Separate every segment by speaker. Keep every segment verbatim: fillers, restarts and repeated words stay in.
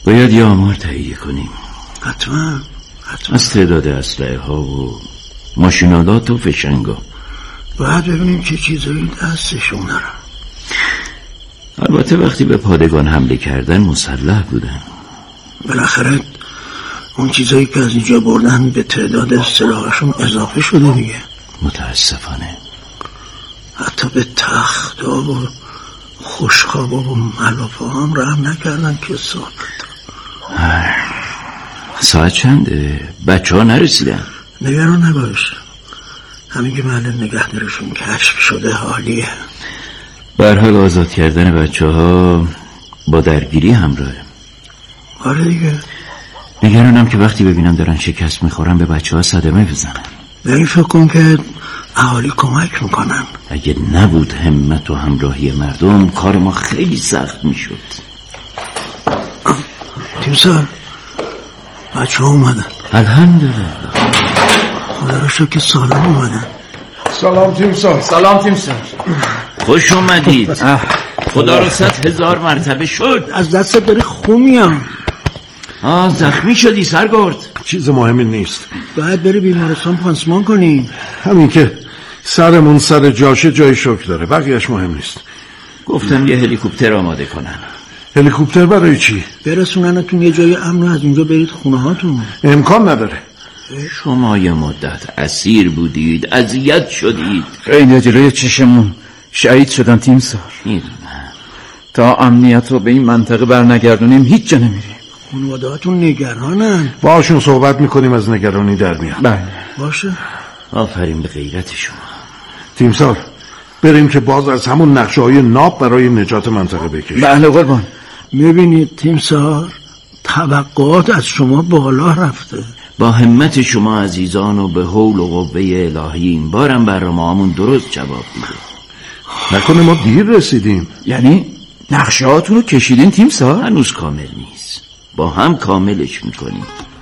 Speaker 1: باید یه آمار تهیه کنیم.
Speaker 2: حتما حتما
Speaker 1: از تعداد اسلحه ها و ماشینالات و فشنگا.
Speaker 2: باید ببینیم چه چیزایی دستشون دارن.
Speaker 1: البته وقتی به پادگان حمله کردن مسلح بودن.
Speaker 2: بالاخره اون چیزایی که از اینجا بردن به تعداد سلاحشون اضافه شده دیگه.
Speaker 1: متاسفانه
Speaker 2: حتی به تخت و خوشخواب و ملافه هم رحم نکردن که ساکت.
Speaker 1: ساعت چنده؟ بچه ها نرسیدن؟
Speaker 2: نگران نباش، همین که محل نگهدارشون کشف شده حالیه.
Speaker 1: به هر حال آزاد کردن بچه ها با درگیری همراهه.
Speaker 2: آره دیگه.
Speaker 1: نگرانم که وقتی ببینم دارن شکست میخورن به بچه ها صدمه بزنن.
Speaker 2: به این فکر کن که اهالی کمک میکنن.
Speaker 1: اگه نبود همت و همراهی مردم کار ما خیلی سخت میشد.
Speaker 2: تیمسار بچه ها اومدن.
Speaker 1: الحمدلله،
Speaker 2: خدا رو شکر که سالم اومدن.
Speaker 3: سلام تیمسار.
Speaker 4: سلام تیمسار.
Speaker 1: خوش اومدید. خدا رو صد هزار مرتبه شد.
Speaker 2: از دست داری خون میام.
Speaker 1: آه زخمی شدی سرگرد؟
Speaker 3: چیز مهمی نیست.
Speaker 2: باید بری بیمارستان پانسمان کنی.
Speaker 3: همین که سرمون سر جاشه جای شوک داره، بقیهش مهم نیست.
Speaker 1: گفتم یه هلیکوپتر آماده کنن.
Speaker 3: هلیکوپتر برای چی؟
Speaker 2: برسوننتون یه جای امن و از اونجا برید خونه هاتون.
Speaker 3: امکان نداره.
Speaker 1: شما یه مدت اسیر بودید، اذیت شدید.
Speaker 4: خیلی جلوی چشمون شهید شدن تیمسار.
Speaker 1: میدونم.
Speaker 4: تا امنیت رو به این منطقه برنگردونیم هیچ جا نمیریم.
Speaker 2: خانواده هاتون نگرانن.
Speaker 3: باشون صحبت میکنیم از نگرانی در میاد.
Speaker 4: بله
Speaker 2: باشه.
Speaker 1: آفرین به غیرت شما.
Speaker 3: تیمسار بریم که باز از همون نقشه های ناب برای نجات منطقه بکشیم.
Speaker 4: بله قربان.
Speaker 2: میبینید تیمسار توقعات از شما بالا رفته.
Speaker 1: با همت شما عزیزان و به حول و قوه الهی این بارم برنامه‌مون درست جواب میده.
Speaker 3: نکنه ما دیر رسیدیم.
Speaker 4: یعنی نقشه هاتون رو کشیدین تیمسار؟
Speaker 1: هنوز کامل نیست، با هم کاملش میکنیم.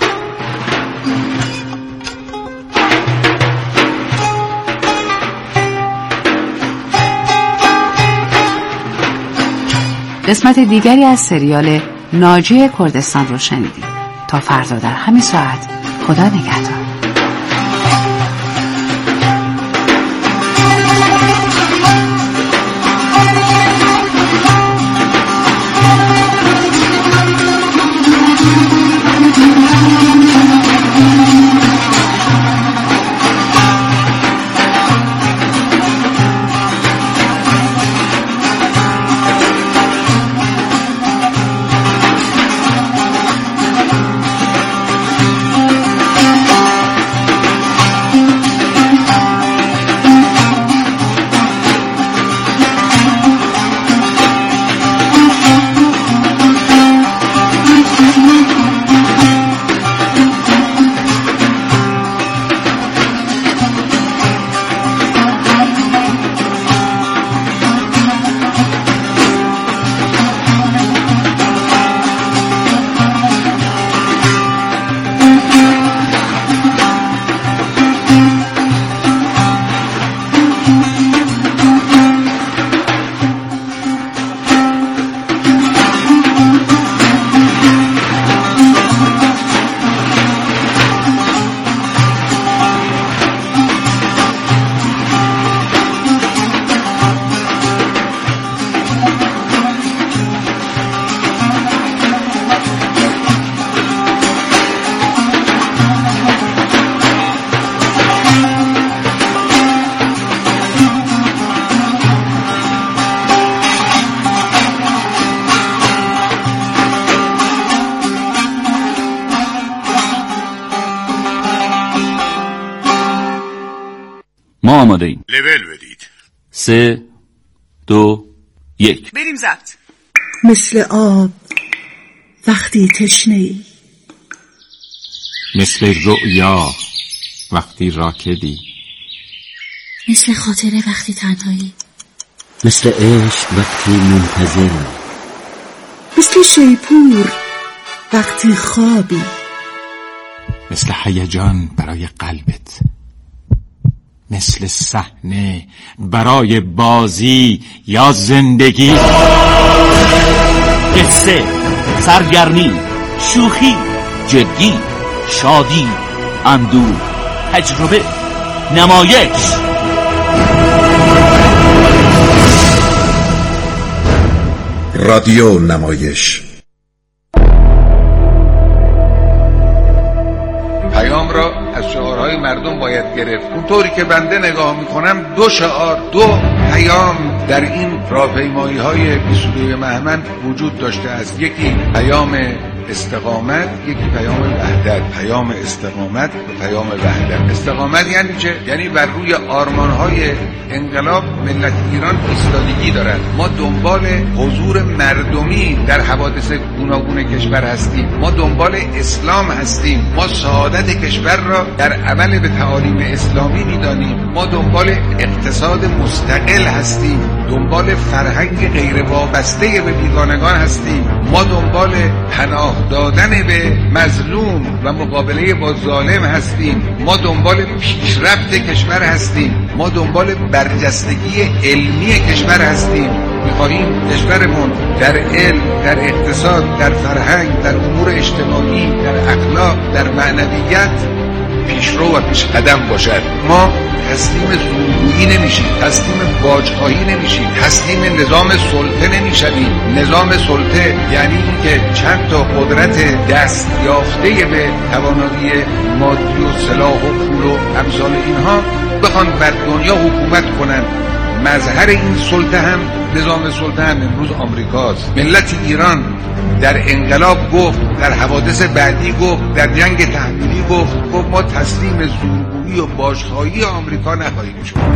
Speaker 5: قسمت دیگری از سریال ناجی کردستان رو شنیدید. تا فردا در همین ساعت، خدا نگهدار.
Speaker 1: ما آماده ایم.
Speaker 6: لول بدید.
Speaker 1: سه دو یک
Speaker 6: بریم ضبط.
Speaker 7: مثل آب وقتی تشنه ای،
Speaker 8: مثل رؤیا وقتی راکدی،
Speaker 7: مثل خاطره وقتی تنهایی،
Speaker 9: مثل عشق وقتی منتظری،
Speaker 7: مثل شیپور وقتی خوابی،
Speaker 8: مثل هیجان برای قلبت، مثل صحنه برای بازی یا زندگی.
Speaker 1: قصه، سرگرمی، شوخی، جدی، شادی، اندوه، تجربه، نمایش.
Speaker 3: رادیو نمایش.
Speaker 6: پیام را از شعارهای مردم باید گرفت. اونطوری که بنده نگاه میکنم دو شعار، دو پیام در این راهپیمایی های بیست و دو بهمن وجود داشته است. یکی پیام استقامت، یکی پیام وحدت. پیام استقامت و پیام وحدت. استقامت یعنی چه؟ یعنی بر روی آرمانهای انقلاب ملت ایران ایستادگی دارد. ما دنبال حضور مردمی در حوادث گوناگون کشور هستیم. ما دنبال اسلام هستیم. ما سعادت کشور را در عمل به تعالیم اسلامی می‌دانیم. ما دنبال اقتصاد مستقل هستیم. دنبال فرهنگ غیر وابسته به بیگانگان هستیم. ما دنبال پناه دادن به مظلوم و مقابله با ظالم هستیم. ما دنبال پیشرفت کشور هستیم. ما دنبال برجستگی علمی کشور هستیم. می‌خواهیم کشورمون در علم، در اقتصاد، در فرهنگ، در امور اجتماعی، در اخلاق، در معنویت پیشرو و پیش قدم باشد. ما تسلیم زورگویی نمیشیم، تسلیم باج‌خواهی نمیشیم، تسلیم نظام سلطه نمیشویم. نظام سلطه یعنی اینکه چند تا قدرت دست یافته به توانایی مادی و سلاح و پول و امثال اینها بخوان بر دنیا حکومت کنن. مظهر این سلطه هم نظام سلطه هم امروز آمریکاست. ملت ایران در انقلاب گفت، در حوادث بعدی گفت، در جنگ تحمیلی گفت گفت ما تسلیم زورگویی و باج‌خواهی آمریکا نخواهیم شد.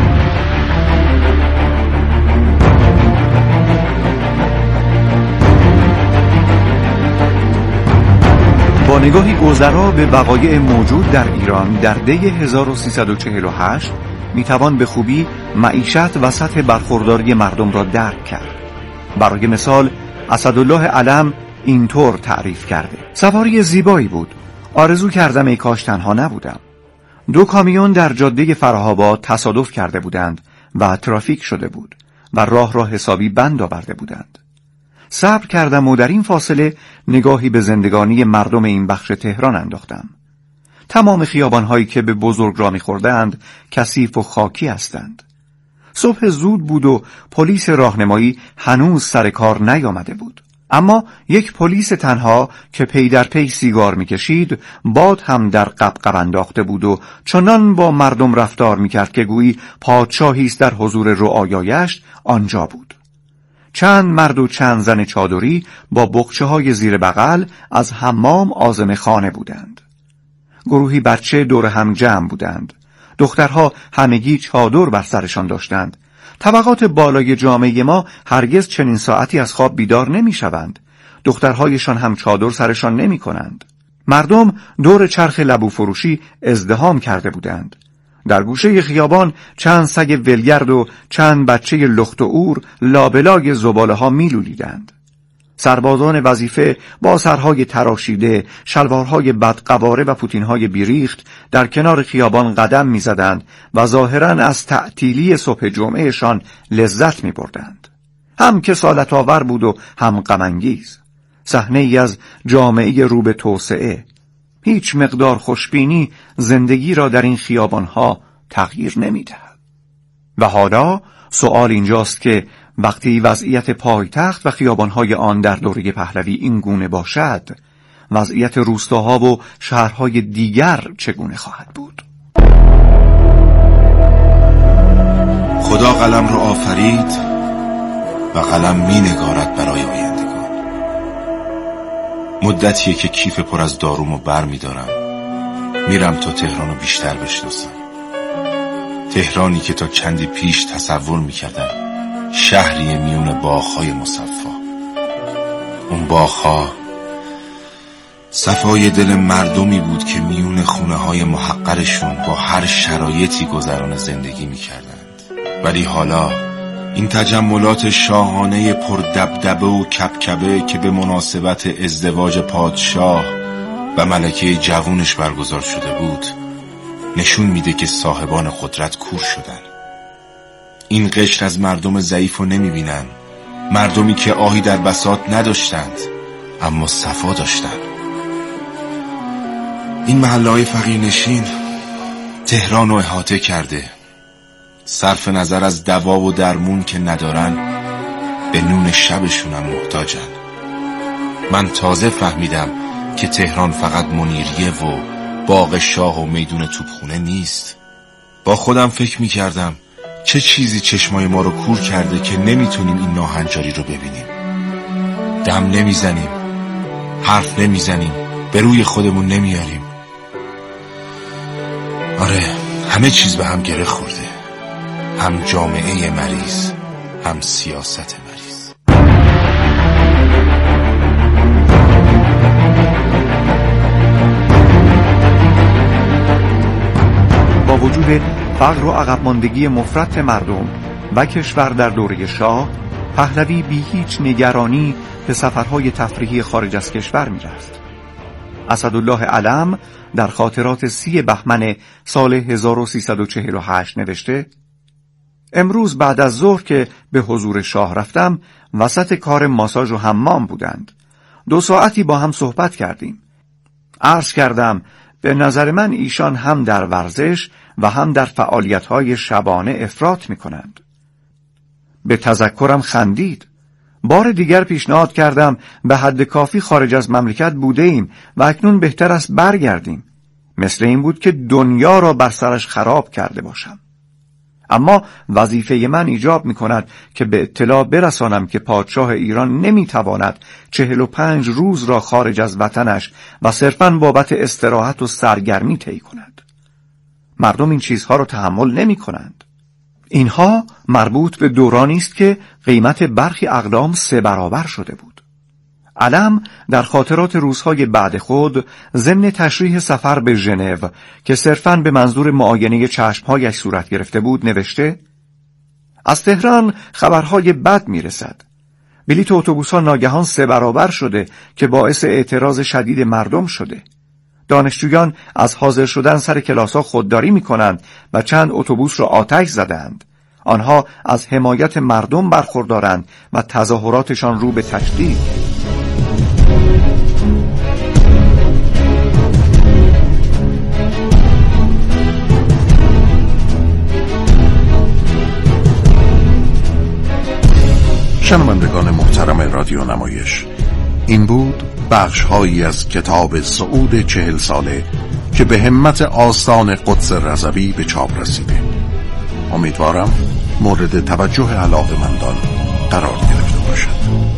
Speaker 10: با نگاهی گذرا به وقایع موجود در ایران در دی هزار و سیصد و چهل و هشت میتوان به خوبی معیشت و سطح برخورداری مردم را درک کرد. برای مثال اسدالله علم اینطور تعریف کرده: سواری زیبایی بود. آرزو کردم ای کاش تنها نبودم. دو کامیون در جاده فره‌آباد تصادف کرده بودند و ترافیک شده بود و راه را حسابی بند آورده بودند. صبر کردم و در این فاصله نگاهی به زندگانی مردم این بخش تهران انداختم. تمام خیابان‌هایی که به بزرگراه می‌خوردند کثیف و خاکی هستند. صبح زود بود و پلیس راهنمایی هنوز سر کار نیامده بود. اما یک پلیس تنها که پی در پی سیگار می‌کشید، باد هم در قبقب انداخته بود و چنان با مردم رفتار می‌کرد که گویی پادشاهی است در حضور رعایایش آنجا بود. چند مرد و چند زن چادری با بقچه‌های زیر بغل از حمام عازم خانه بودند. گروهی بچه دور هم جمع بودند. دخترها همگی چادر بر سرشان داشتند. طبقات بالای جامعه ما هرگز چنین ساعتی از خواب بیدار نمی شوند. دخترهایشان هم چادر سرشان نمی کنند. مردم دور چرخ لبو فروشی ازدحام کرده بودند. در گوشه خیابان چند سگ ولگرد و چند بچه لخت و اور لابلای زباله ها می لولیدند. سربازان وظیفه با سرهای تراشیده، شلوارهای بدقواره و پوتینهای بیریخت در کنار خیابان قدم می‌زدند و ظاهراً از تعطیلی صبح جمعهشان لذت می‌بردند. هم کسالت آور بود و هم غم انگیز. صحنه‌ای از جامعه رو به توسعه. هیچ مقدار خوشبینی زندگی را در این خیابانها تغییر نمی‌دهد. و حالا سؤال اینجاست که وقتی وضعیت پایتخت و خیابانهای آن در دوره پهلوی این گونه باشد، وضعیت روستاها و شهرهای دیگر چگونه خواهد بود؟
Speaker 11: خدا قلم را آفرید و قلم می نگارد برای آیندگان. مدتیه که کیف پر از دارومو بر می دارم. میرم تا تهرانو بیشتر بشناسم. تهرانی که تا چندی پیش تصور می کردم شهری میون باغ‌های مصفا. اون باغ‌ها صفای دل مردمی بود که میون خونه‌های محقرشون با هر شرایطی گذران زندگی می‌کردند. ولی حالا این تجملات شاهانه پر دبدبه و کبکبه که به مناسبت ازدواج پادشاه و ملکه جوونش برگزار شده بود نشون میده که صاحبان قدرت کور شدن. این قشر از مردم ضعیفو نمیبینن، مردمی که آهی در بساط نداشتند اما صفا داشتند. این محله‌های فقیرنشین تهران رو احاطه کرده. صرف نظر از دوا و درمون که ندارن، به نون شبشون هم محتاجن. من تازه فهمیدم که تهران فقط منیریه و باغ شاه و میدون توپخونه نیست. با خودم فکر میکردم چه چیزی چشمای ما رو کور کرده که نمیتونیم این ناهنجاری رو ببینیم. دم نمیزنیم، حرف نمیزنیم، به روی خودمون نمیاریم. آره، همه چیز به هم گره خورده. هم جامعه مریض، هم سیاست مریض.
Speaker 10: با وجود فقر و عقب ماندگی مفرط مردم و کشور در دوره شاه، پهلوی بی هیچ نگرانی به سفرهای تفریحی خارج از کشور می‌رفت. اسدالله علم در خاطرات سی بهمن سال هزار و سیصد و چهل و هشت نوشته: امروز بعد از ظهر که به حضور شاه رفتم، وسط کار ماساژ و حمام بودند. دو ساعتی با هم صحبت کردیم. عرض کردم به نظر من ایشان هم در ورزش و هم در فعالیت‌های شبانه افراط می‌کنند. به تذکرم خندید. بار دیگر پیشنهاد کردم به حد کافی خارج از مملکت بوده ایم و اکنون بهتر است برگردیم. مثل این بود که دنیا را بر سرش خراب کرده باشم. اما وظیفه من ایجاب می کند که به اطلاع برسانم که پادشاه ایران نمی تواند چهل و پنج روز را خارج از وطنش و صرفاً بابت استراحت و سرگرمی طی کند. مردم این چیزها را تحمل نمی کنند. اینها مربوط به دورانی است که قیمت برخی اقلام سه برابر شده بود. علم در خاطرات روزهای بعد خود ضمن تشریح سفر به ژنو که صرفاً به منظور معاینه چشمهایش صورت گرفته بود نوشته: از تهران خبرهای بد میرسد. بلیط اتوبوس‌ها ناگهان سه برابر شده که باعث اعتراض شدید مردم شده. دانشجویان از حاضر شدن سر کلاس‌ها خودداری می‌کنند و چند اتوبوس را آتش زدند. آنها از حمایت مردم برخوردارند و تظاهراتشان رو به تشدید.
Speaker 3: شنوندگان محترم رادیو نمایش، این بود بخش هایی از کتاب صعود چهل ساله که به همت آستان قدس رضوی به چاپ رسیده. امیدوارم مورد توجه علاقه‌مندان قرار گرفته باشد.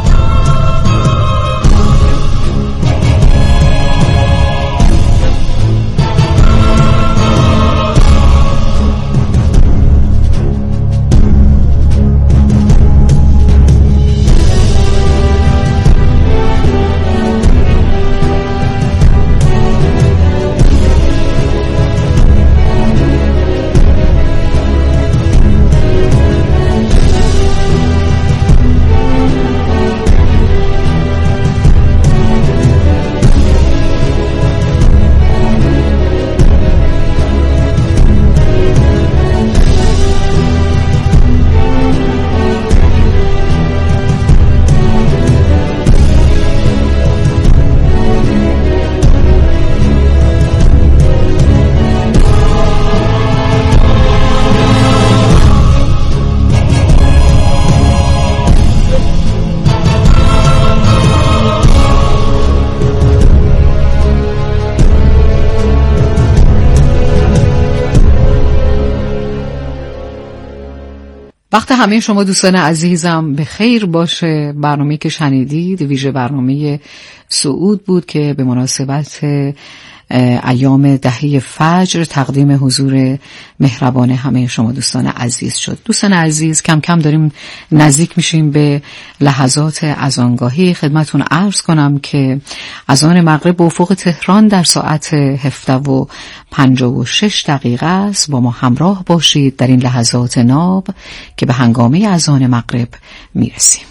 Speaker 5: وقت همه شما دوستان عزیزم به خیر باشه. برنامه‌ای که شنیدید ویژه برنامه صعود بود که به مناسبت ایام دهه فجر تقدیم حضور مهربان همه شما دوستان عزیز شد. دوستان عزیز، کم کم داریم نزدیک میشیم به لحظات اذانگاهی. خدمتون عرض کنم که اذان مغرب به افق تهران در ساعت هفده و پنجاه و شش دقیقه است. با ما همراه باشید در این لحظات ناب که به هنگامه اذان مغرب میرسیم.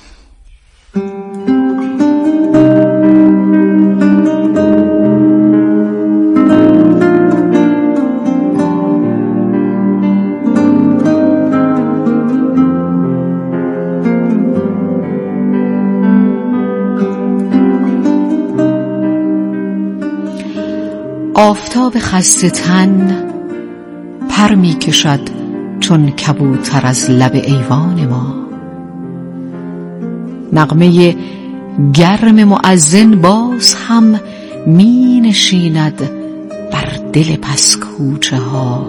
Speaker 5: آفتاب خسته تن پر می کشد چون کبوتر از لب ایوان ما. نغمه گرم مؤذن باز هم می نشیند بر دل پس کوچه ها.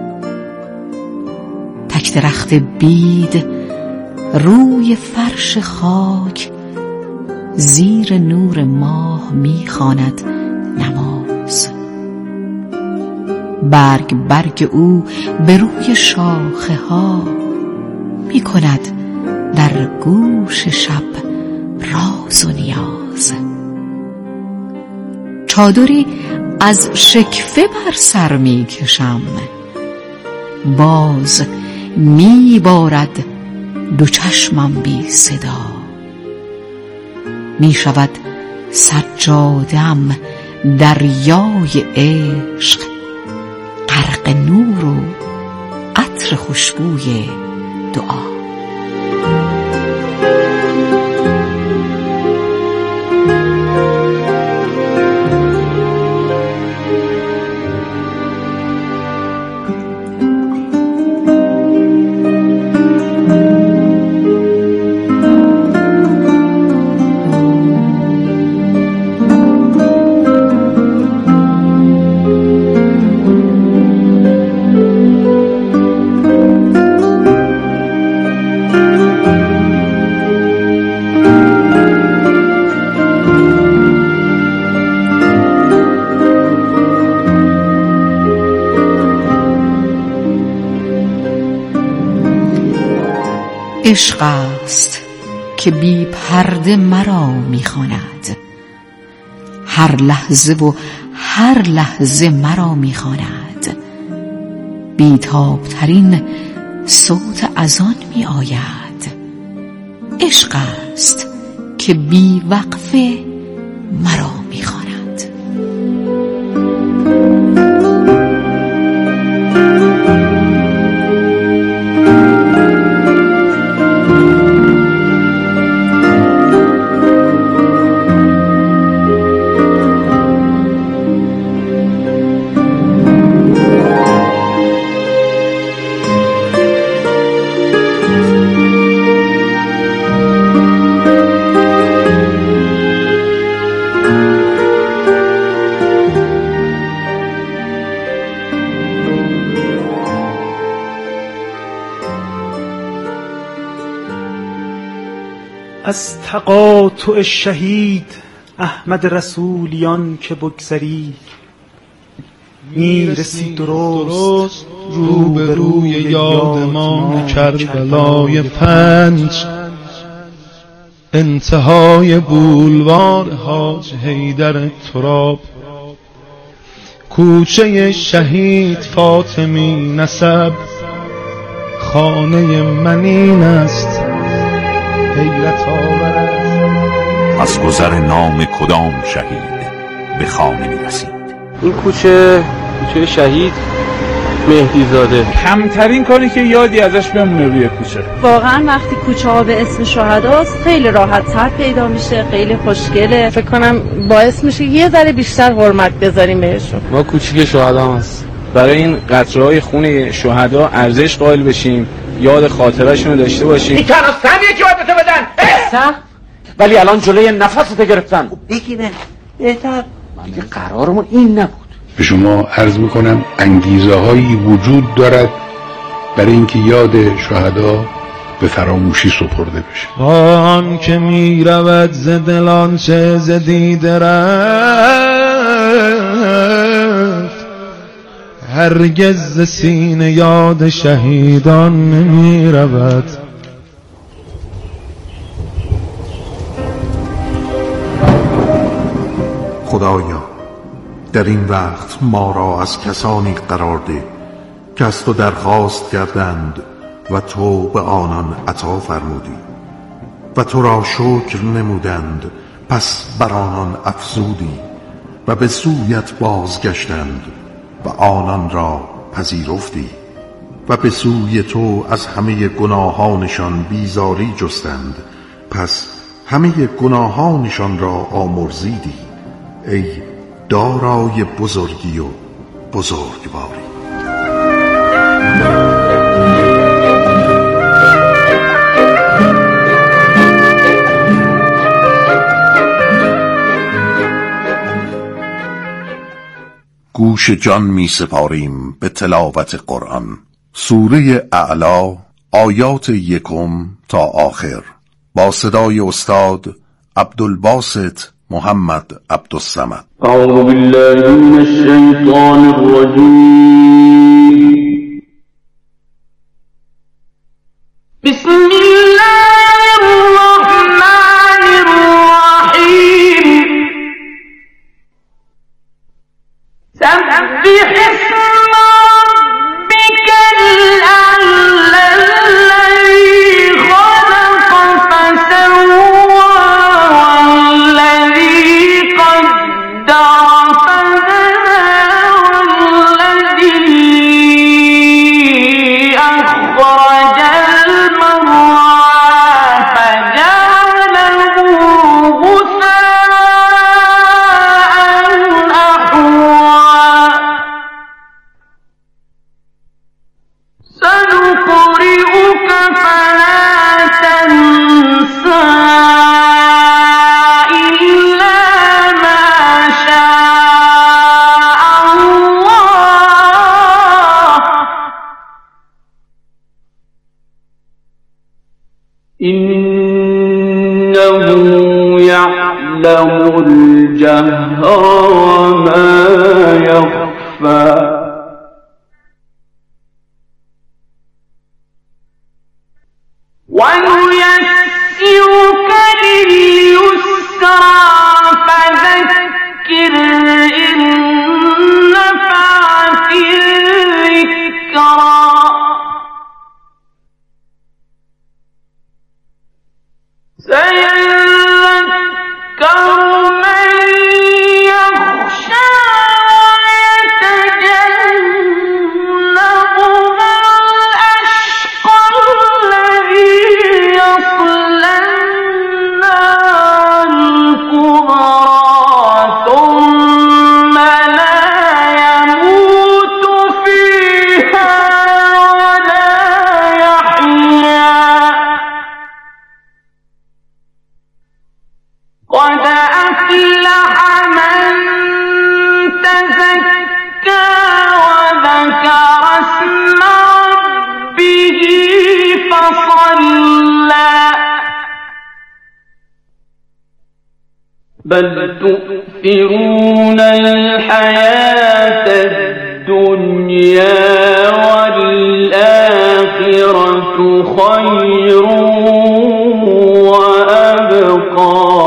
Speaker 5: تک درخت بید روی فرش خاک زیر نور ماه می خواند نماز. برگ برگ او به روی شاخه ها می کند در گوش شب راز و نیاز. چادری از شکفه بر سر می کشم، باز می بارد دو چشمم بی صدا. می شود سجادم دریای عشق، غرق نور و عطر خوشبوی دعا. عشق است که بی پرده مرا می‌خواند، هر لحظه و هر لحظه مرا می‌خواند. بی تاب‌ترین صوت اذان می‌آید. عشق است که بی وقفه مرا می‌خواند.
Speaker 12: از تقاطع شهید احمد رسولیان که بگذری، میرسی درست رو به روی یاد ما کربلای پنج، انتهای بولوار حاج حیدر تراب، کوچه شهید فاطمی نسب، خانه من این است حیرت آورد.
Speaker 3: از گذر نام کدام شهید به خانه می رسید؟
Speaker 13: این کوچه کوچه شهید مهدی زاده.
Speaker 14: کمترین کاری که یادی ازش بمونه روی کوچه.
Speaker 15: واقعا وقتی کوچه ها به اسم شهداست خیلی راحت تر پیدا میشه، خیلی خوشگله. فکر کنم باعث میشه یه ذره بیشتر حرمت بذاریم بهشون.
Speaker 13: ما کوچیک شهدا هست، برای این قطره‌های خون شهدا ارزش قائل بشیم، یاد خاطره‌شون رو داشته باشیم.
Speaker 16: این تنها سمیه که باید بهتو بدن سخت، ولی الان جلوی نفستو گرفتن. بگیره بهتر. دیگه قرارمون این نبود.
Speaker 6: به شما عرض میکنم انگیزه هایی وجود دارد برای اینکه یاد شهدا به فراموشی سپرده بشه.
Speaker 12: آن که می رود ز دلان چه ز دیده رفت، هرگز ز سینه یاد شهیدان نمی رود.
Speaker 3: خدایا در این وقت ما را از کسانی قرار ده که از تو درخواست کردند و تو به آنان عطا فرمودی و تو را شکر نمودند پس بر آنان افزودی و به سویت بازگشتند و آنان را پذیرفتی و به سوی تو از همه گناهانشان بیزاری جستند پس همه گناهانشان را آمرزیدی. ای دارای بزرگی و بزرگواری. گوش جان می سپاریم به تلاوت قرآن. سوره اعلی آیات یکم تا آخر با صدای استاد عبدالباسط محمد عبدالصمد.
Speaker 17: اعوذ بالله من الشیطان الرجیم. بسم الله الرحمن الرحیم. سبح اسم ربك الأعلى الذي خلق فسوى والذي قدر فهدى والذي أخرج المرعى فجعله غثاء أحوى. سنقرئك فلا تنسى إلا ما شاء الله إنه يعلم الجهر وما يخفى. وييسرك لليسرى فذكر إن نفعت الذكرى. سيذكر من يخشى يتجنبها الأشقى الذي يصلى النار الكبرى ثم لا يموت فيها ولا يحيا. قد أفلح من تزكى وذكر اسم ربه فصلى. بل تؤثرون الحياة الدنيا والآخرة خير وأبقى.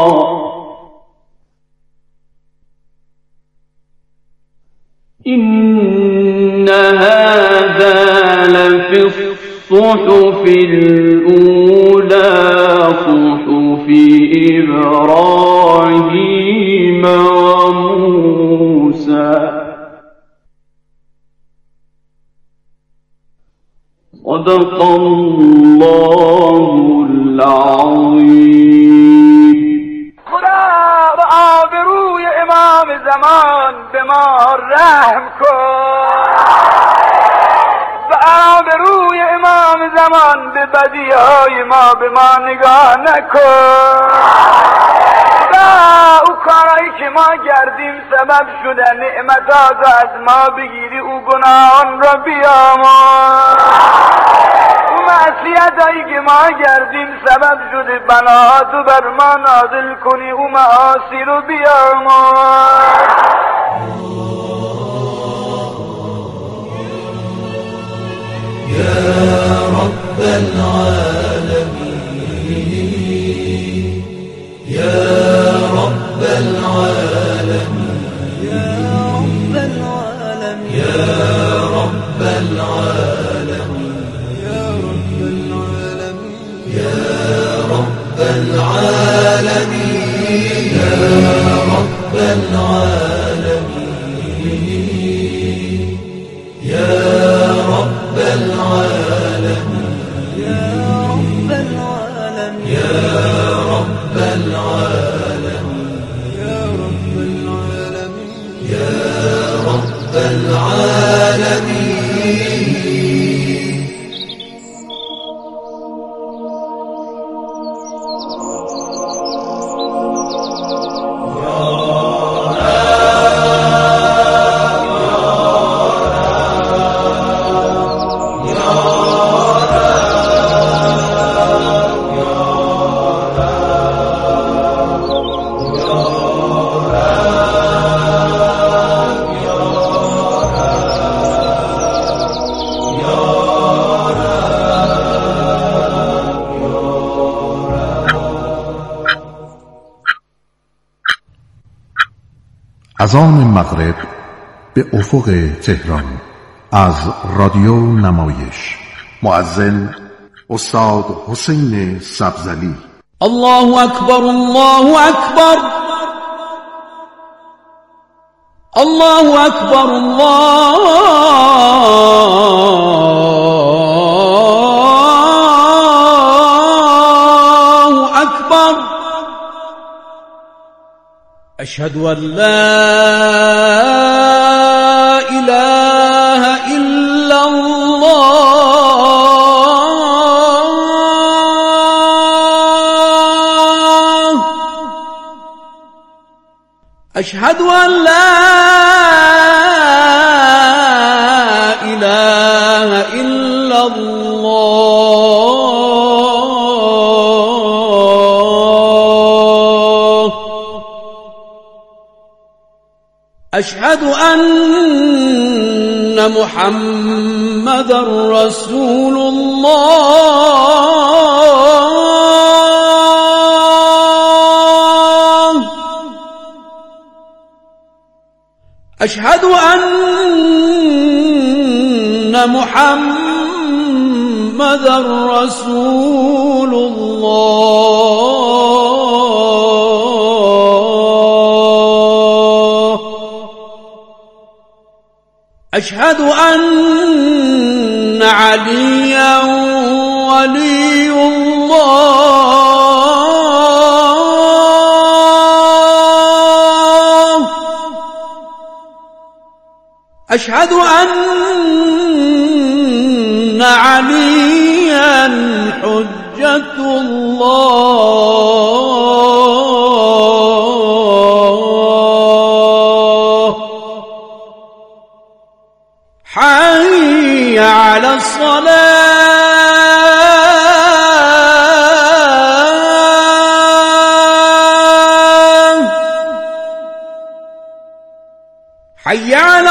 Speaker 17: إن هذا لفي الصحف الأولى صحف إبراهيم وموسى. صدق الله العظيم.
Speaker 18: خدا به آبروی امام زمان به ما رحم کن. به آبروی امام زمان به بدیهای ما به ما نگاه نکن. خدا او کارایی که ما کردیم سبب شده نعمتات از ما بگیری، او گناهان را بیامرز. او معصیتایی که ما کردیم سبب شده بلاهاتو بر ما نازل کنی، او معاصی رو بیامرز.
Speaker 2: يا رب العالمين يا رب العالمين يا رب العالمين يا رب العالمين يا رب العالمين يا رب العالمين يا رب العالمين يا رب العالمين يا رب العالمين العالمين.
Speaker 3: از آن مغرب به افق تهران از رادیو نمایش. مؤذن استاد حسین سبزلی.
Speaker 19: الله اکبر، الله اکبر، الله اکبر، الله اکبر. اشهد ان لا اله الا الله. اشهد ان لا اله الا الله. اشهد ان محمد رسول الله. اشهد ان محمد رسول الله. اشهد ان عليا ولي الله. اشهد ان عليا حجة الله. حي على الصلاة، حي على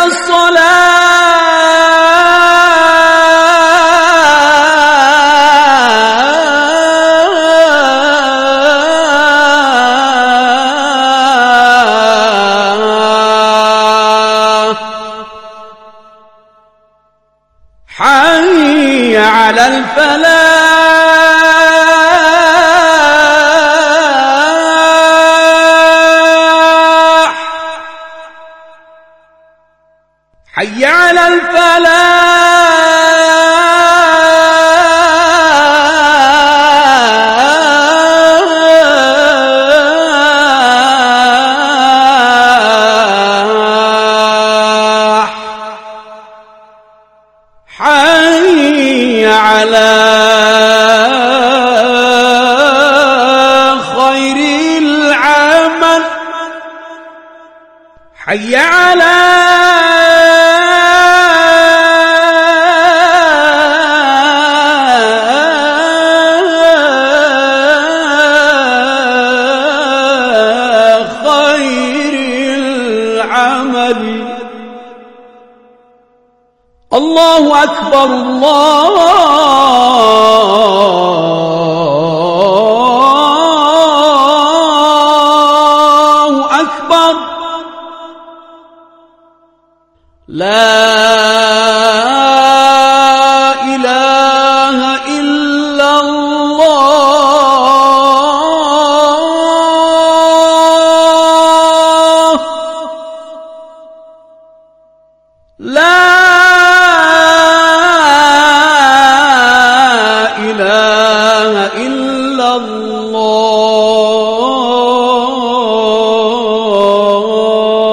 Speaker 19: الصلاة، حي على الفلاح، حي على الفلاح، حي على خير العمل، حي على خير العمل. الله أكبر، الله أكبر. لا